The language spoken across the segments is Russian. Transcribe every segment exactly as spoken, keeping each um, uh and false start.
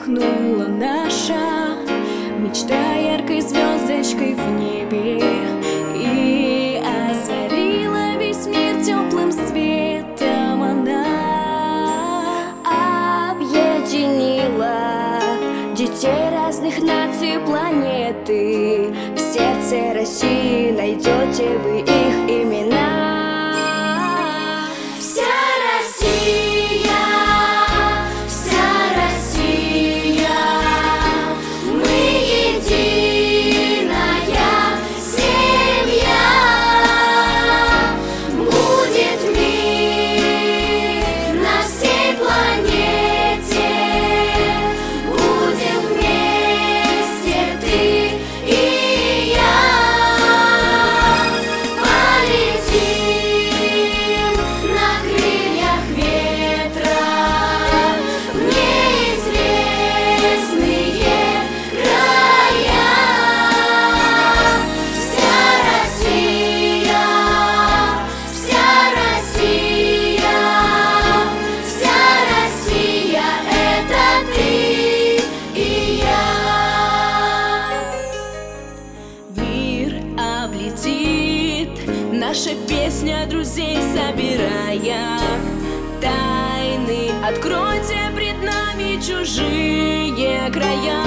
вспыхнула наша мечта яркой звездочкой в небе и озарила весь мир теплым светом. Она объединила детей разных наций планеты. В сердце России найдете вы их имена. Наша песня друзей собирая тайны, откройте пред нами чужие края.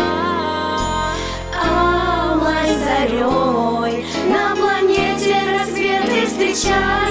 Алой зарей на планете рассветы встречай.